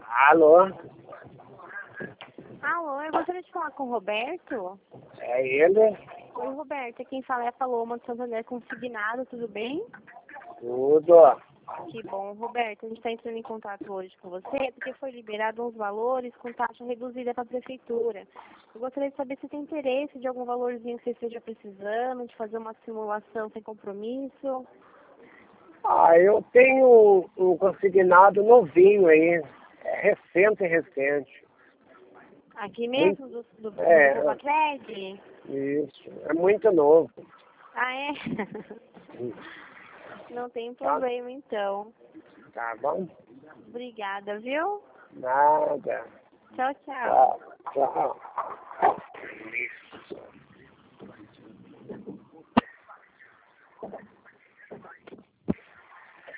Alô? Alô, eu gostaria de falar com o Roberto. É ele? Oi, Roberto. Quem fala é a Paloma de Santander Consignado, tudo bem? Tudo. Que bom, Roberto. A gente está entrando em contato hoje com você porque foi liberado uns valores com taxa reduzida para a prefeitura. Eu gostaria de saber se tem interesse de algum valorzinho que você esteja precisando, de fazer uma simulação sem compromisso. Eu tenho um consignado novinho aí. É recente. Aqui mesmo, do Cred? Isso. É muito novo. Ah, é? Não tem Tá, problema, então. tá bom? Obrigada, viu? Nada. Tchau, tchau. Tchau. Tchau.